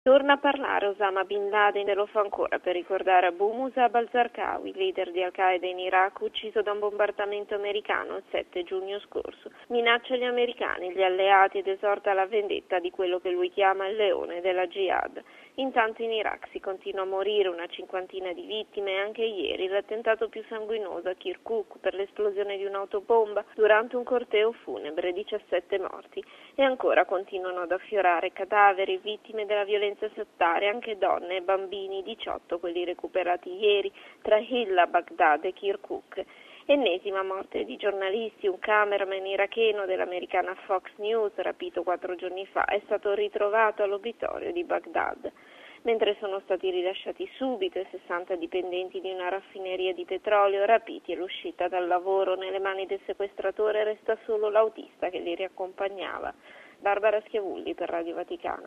Torna a parlare Osama Bin Laden e lo fa ancora per ricordare Abu Musab al-Zarqawi, leader di Al-Qaeda in Iraq, ucciso da un bombardamento americano il 7 giugno scorso. Minaccia gli americani, gli alleati ed esorta alla vendetta di quello che lui chiama il leone della Jihad. Intanto in Iraq si continua a morire, una cinquantina di vittime, e anche ieri l'attentato più sanguinoso a Kirkuk per l'esplosione di un'autobomba durante un corteo funebre, 17 morti. E ancora continuano ad affiorare cadaveri, vittime della violenza settaria, anche donne e bambini, 18 quelli recuperati ieri tra Hilla, Baghdad e Kirkuk. Ennesima morte di giornalisti, un cameraman iracheno dell'americana Fox News, rapito 4 giorni fa, è stato ritrovato all'obitorio di Baghdad. Mentre sono stati rilasciati subito i 60 dipendenti di una raffineria di petrolio rapiti e l'uscita dal lavoro nelle mani del sequestratore, resta solo l'autista che li riaccompagnava. Barbara Schiavulli per Radio Vaticana.